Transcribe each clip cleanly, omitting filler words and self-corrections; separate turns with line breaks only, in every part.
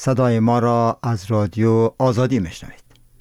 صدای ما را از رادیو آزادی میشنوید.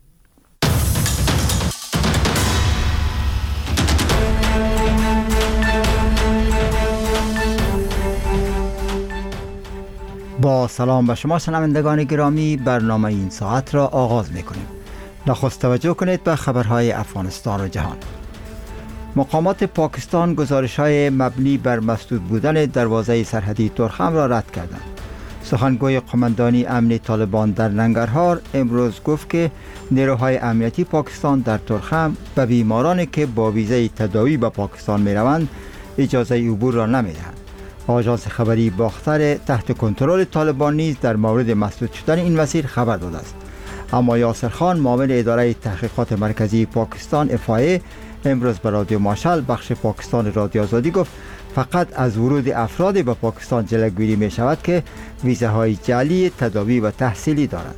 با سلام به شما شنوندگان گرامی، برنامه این ساعت را آغاز میکنیم. نخست توجه کنید به خبرهای افغانستان و جهان. مقامات پاکستان گزارش‌های مبنی بر مسدود بودن دروازه سرحدی ترخم را رد کردند. سخنگوی قماندانی امنی طالبان در ننگرهار امروز گفت که نیروهای امنیتی پاکستان در ترخم به بیمارانی که با ویزای تداوی به پاکستان می‌روند اجازه عبور را نمی‌دهند. آژانس خبری باختر تحت کنترل طالبان نیز در مورد مسدود شدن این مسیر خبر داده است. اما یاسر خان، معاون اداره تحقیقات مرکزی پاکستان FIA، امروز به رادیو ماشال بخش پاکستان رادیو آزادی گفت فقط از ورود افراد به پاکستان جلوگیری می شود که ویزاهای جعلی تداوی و تحصیلی دارند.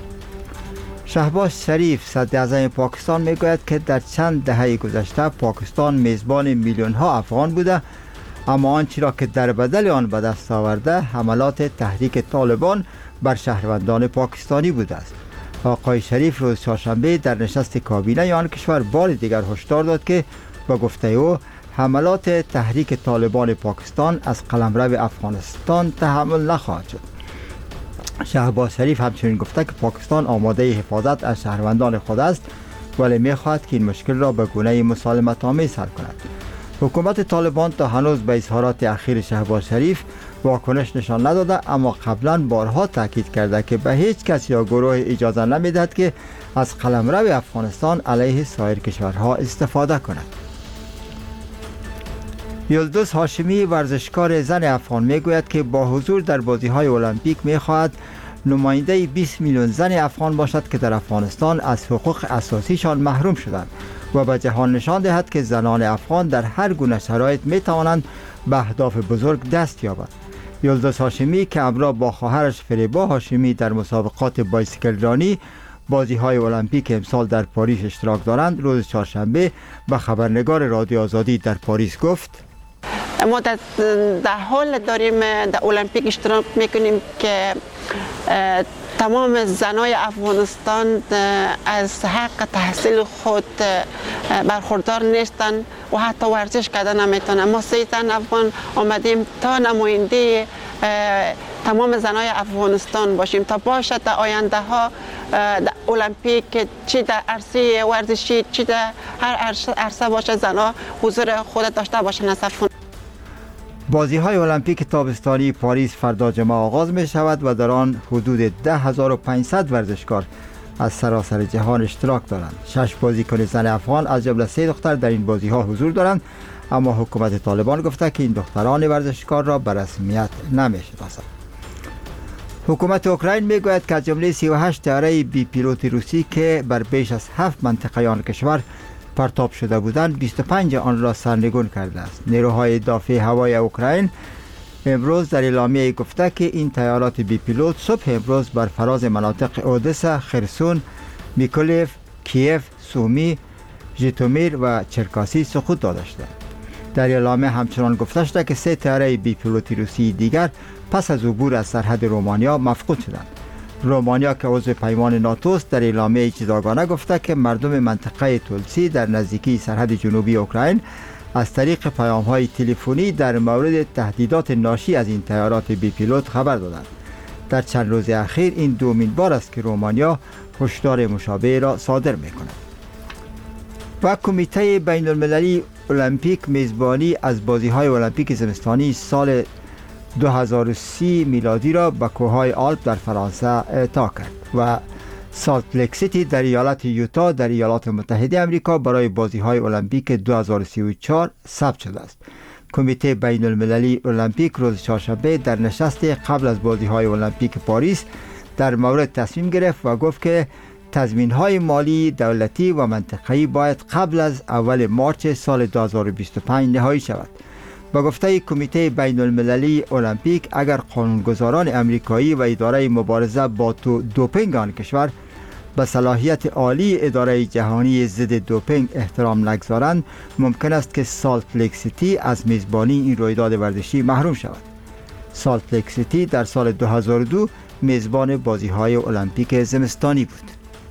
شهباز شریف صدر اعظم پاکستان می گوید که در چند دهه گذشته پاکستان میزبان میلیون ها افغان بوده، اما آنچه را که در بدل آن به دست آورده حملات تحریک طالبان بر شهروندان پاکستانی بوده است. آقای شریف روز چهارشنبه در نشست کابینه آن کشور بار دیگر هشدار داد که با گفته او حملات تحریک طالبان پاکستان از قلمرو افغانستان تحمل نخواهد شد. شهباز شریف همچنین گفته که پاکستان آماده حفاظت از شهروندان خود است، ولی می‌خواهد که این مشکل را به گونه مسالمت‌آمیز حل کند. حکومت طالبان تا هنوز به اظهارات اخیر شهباز شریف واکنش نشان نداده، اما قبلا بارها تاکید کرده که به هیچ کس یا گروه اجازه نمیدهد که از قلمرو افغانستان علیه سایر کشورها استفاده کند. یلدوز هاشمی، ورزشکار زن افغان، میگوید که با حضور در بازی‌های المپیک می‌خواهد نماینده 20 میلیون زن افغان باشد که در افغانستان از حقوق اساسیشان محروم شدند و به جهان نشان دهد که زنان افغان در هر گونه شرایط می‌توانند به اهداف بزرگ دست یابند. یلدوز هاشمی که همراه با خواهرش فریبا هاشمی در مسابقات بایسیکل رانی بازی‌های المپیک امسال در پاریس اشتراک دارند، روز چهارشنبه به خبرنگار رادیو آزادی در پاریس گفت:
ما در حال داریم در المپیک اشتراک میکنیم که تمام زنای افغانستان از حق تحصیل خود برخوردار نیستن و حتی ورزش کردن نمیتونن. ما 3 زن افغان آمدیم تا نماینده تمام زنای افغانستان باشیم تا باشد در آینده ها المپیک، چی در عرصه ورزشی چی در هر عرصه باشه زنها حضور خود داشته باشن از افغان.
بازی‌های المپیک تابستانی پاریس فردا جمعه آغاز می شود و در آن حدود 10,500 ورزشکار از سراسر جهان اشتراک دارند. 6 بازیکن زن افغان از جمله 3 دختر در این بازی‌ها حضور دارند، اما حکومت طالبان گفته که این دختران ورزشکار را به رسمیت نمی‌شناسد. حکومت اوکراین میگوید که از جمله 38 طیاره بی پیلوت روسی که بر بیش از 7 منطقه آن کشور پرتاب شده بودند 25 آن را سرنگون کرده است. نیروهای دافع هوایی اوکراین امروز در اعلامیه گفته که این طیارات بی پیلوت صبح امروز بر فراز مناطق اودسا، خرسون، میکولایف، کیف، سومی، ژیتومیر و چرکاسی سقوط داده شدند. در اعلامیه همچنان گفته شده که 3 طیاره بی پیلوت روسی دیگر پس از عبور از سرحد رومانیا مفقود شدند. رومانیا که عضو پیمان ناتو است در اعلامیه جداگانه گفته که مردم منطقه تولسی در نزدیکی سرحد جنوبی اوکراین از طریق پیام‌های تلفنی در مورد تهدیدات ناشی از این طیارات بی پیلوت خبر دادند. در چند روز اخیر این دومین بار است که رومانیا هشدار مشابه را صادر می‌کند. و کمیته بین المللی المپیک میزبانی از بازی‌های المپیک زمستانی سال 2030 میلادی را به کوههای آلپ در فرانسه اعطا کرد و سالت لیک سیتی در ایالت یوتا در ایالات متحده آمریکا برای بازی‌های المپیک 2034 ثبت شده است. کمیته بین المللی المپیک روز چهارشنبه در نشست قبل از بازی‌های المپیک پاریس در مورد تصمیم گرفت و گفت که تضمین‌های مالی دولتی و منطقه‌ای باید قبل از اول مارس سال 2025 نهایی شود. با گفته کمیته بین المللی المپیک، اگر قانونگذاران امریکایی و اداره مبارزه با دوپینگ آن کشور به صلاحیت عالی اداره جهانی ضد دوپینگ احترام نگذارند، ممکن است که سالت لیک سیتی از میزبانی این رویداد ورزشی محروم شود. سالت لیک سیتی در سال 2002 میزبان بازی‌های المپیک زمستانی بود.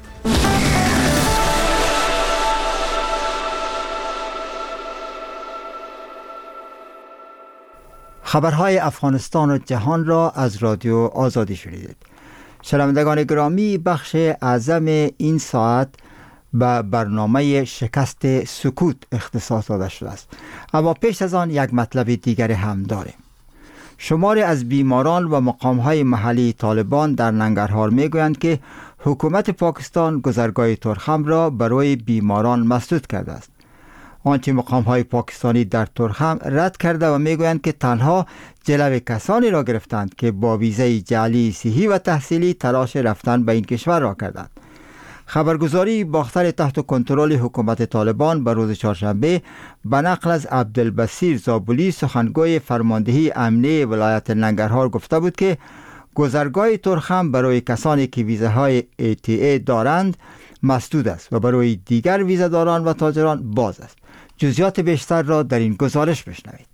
خبرهای افغانستان و جهان را از رادیو آزادی شنیدید. شنوندگان گرامی، بخش اعظم این ساعت به برنامه شکست سکوت اختصاص داده شده است، اما پیش از آن یک مطلب دیگر هم داریم. شماری از بیماران و مقامهای محلی طالبان در ننگرهار میگویند که حکومت پاکستان گذرگاه ترخم را برای بیماران مسدود کرده است. آنچه مقامهای پاکستانی در ترخم رد کرده و میگویند که تنها جلو کسانی را گرفتند که با ویزای جعلی صحی و تحصیلی تلاش رفتن به این کشور را کردند. خبرگزاری باختر تحت کنترل حکومت طالبان به روز چهارشنبه به نقل از عبدالبصیر زابلی، سخنگوی فرماندهی امنیه ولایت ننگرهار، گفته بود که گذرگاه ترخم برای کسانی که ویزاهای ATA دارند مسدود است و برای دیگر ویزاداران و تاجران باز است. جزئیات بیشتر را در این گزارش بشنوید.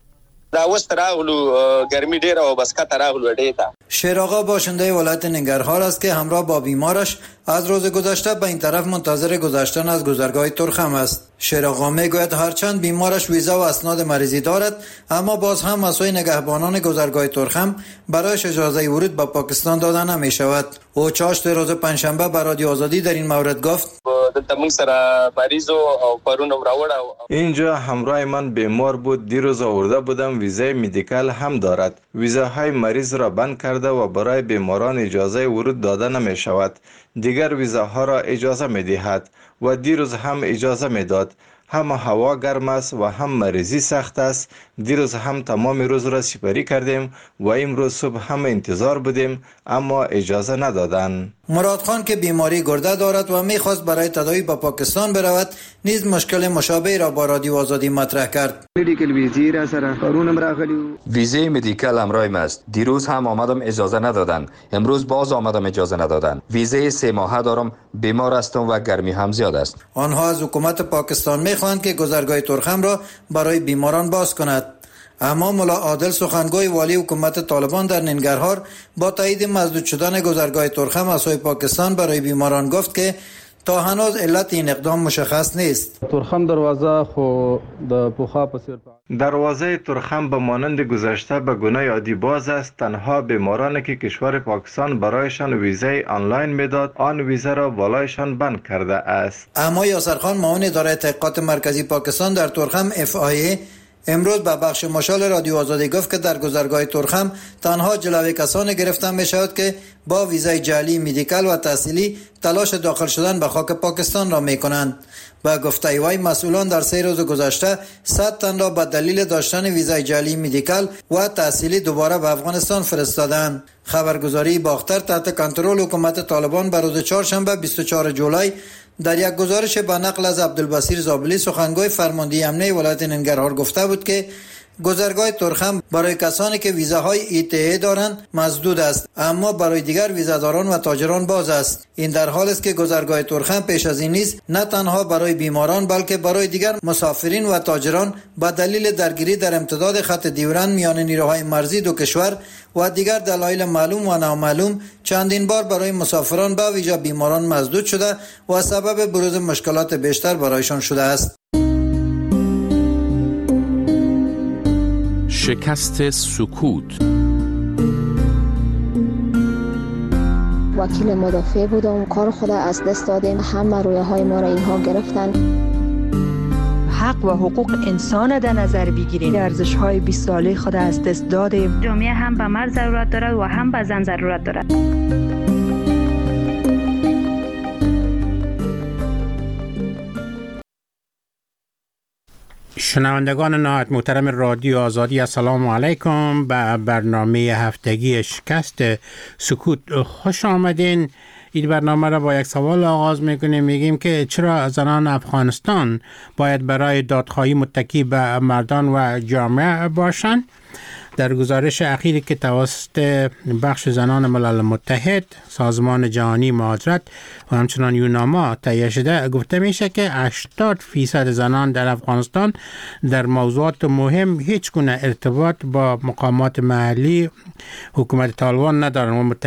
شیرآقا باشنده ولایت ننگرهار است که همراه با بیمارش از روز گذشته به این طرف منتظر گذشتن از گذرگاه ترخم است. شیرآقا میگوید هرچند بیمارش ویزا و اسناد مریضی دارد، اما باز هم از سوی نگهبانان گذرگاه ترخم برایش اجازه ورود به پاکستان داده نمی شود. او چاشت روز پنجشنبه به رادیو آزادی در این مورد گفت:
اینجا همراه من بیمار بود، دیروز آورده بودم، ویزای مدیکال هم دارد. ویزاهای مریض را بند کرده و برای بیماران اجازه ورود داده نمی شود. دیگر ویزاها را اجازه می دهد و دیروز هم اجازه می داد. هم هوا گرم است و هم مریضی سخت است. دیروز هم تمام روز را سپری کردیم و امروز صبح هم انتظار بودیم، اما اجازه ندادند.
مراد خان که بیماری گرده دارد و میخواست برای تداوی به پاکستان برود، نیز مشکل مشابه را با رادیو آزادی مطرح کرد.
ویزای مدیکال همراهم است. دیروز هم آمدم اجازه ندادن، امروز باز آمدم اجازه ندادن. ویزای 3 ماهه دارم، بیمار هستم و گرمی هم زیاد است.
آنها از حکومت پاکستان میخواهند که گذرگاه ترخم را برای بیماران باز کند. اما ملا عادل، سخنگوی والی حکومت طالبان در ننگرهار، با تایید مسدود شدن گذرگاه ترخم از سوی پاکستان برای بیماران گفت که تا هنوز علت این اقدام مشخص نیست.
ترخم دروازه خو د پوخا پسیر
دروازه ترخم به مانند گذشته به گونه عادی باز است. تنها بیمارانی که کشور پاکستان برایشان ویزای آنلاین میداد، آن ویزا را بالایشان بند کرده است.
اما یاسر خان، معاون اداره تحقیقات مرکزی پاکستان در ترخم FIA، امروز به بخش مشال رادیو آزادی گفت که در گذرگاه ترخم تنها جلوی کسانی گرفتن می شود که با ویزای جعلی مدیکال و تحصیلی تلاش داخل شدن به خاک پاکستان را می کنند. با گفته وی، مسئولان در 3 روز گذشته 100 تن را به دلیل داشتن ویزای جعلی مدیکال و تحصیلی دوباره به افغانستان فرستادند. خبرگزاری باختر تحت کنترل حکومت طالبان به روز چهارشنبه 24 جولای در یک گزارش به نقل از عبدالبصیر زابلی، سخنگوی فرماندهی امنیه ولایت ننگرهار، گفته بود که گذرگاه ترخم برای کسانی که ویزاهای ETA دارند مسدود است، اما برای دیگر ویزاداران و تاجران باز است. این در حال است که گذرگاه ترخم پیش از این نیز نه تنها برای بیماران بلکه برای دیگر مسافرین و تاجران به دلیل درگیری در امتداد خط دیورند میان نیروهای مرزی دو کشور و دیگر دلایل معلوم و نامعلوم چندین بار برای مسافران به ویژه بیماران مسدود شده و سبب بروز مشکلات بیشتر برایشان شده است.
شکست سکوت.
وکیل مدافع بودم، کار خود از دست دادیم، همه رویاهای ما را اینها گرفتن.
حق و حقوق انسان در نظر بگیریم. ارزش‌های 20 ساله خود از دست دادیم.
جامعه هم به مرد ضرورت دارد و هم به زن ضرورت دارد.
شنوندگان نهایت محترم رادیو آزادی، السلام علیکم. به برنامه هفتگی شکست سکوت خوش آمدین. این برنامه را با یک سوال آغاز میکنیم. میگیم که چرا زنان افغانستان باید برای دادخواهی متکی به مردان و جامعه باشند؟ در گزارش اخیری که توسط بخش زنان ملل متحد، سازمان جهانی مهاجرت و همچنان یوناما تهیه شده، گفته میشه که 80% زنان در افغانستان در موضوعات مهم هیچ گونه ارتباط با مقامات محلی حکومت طالبان ندارند و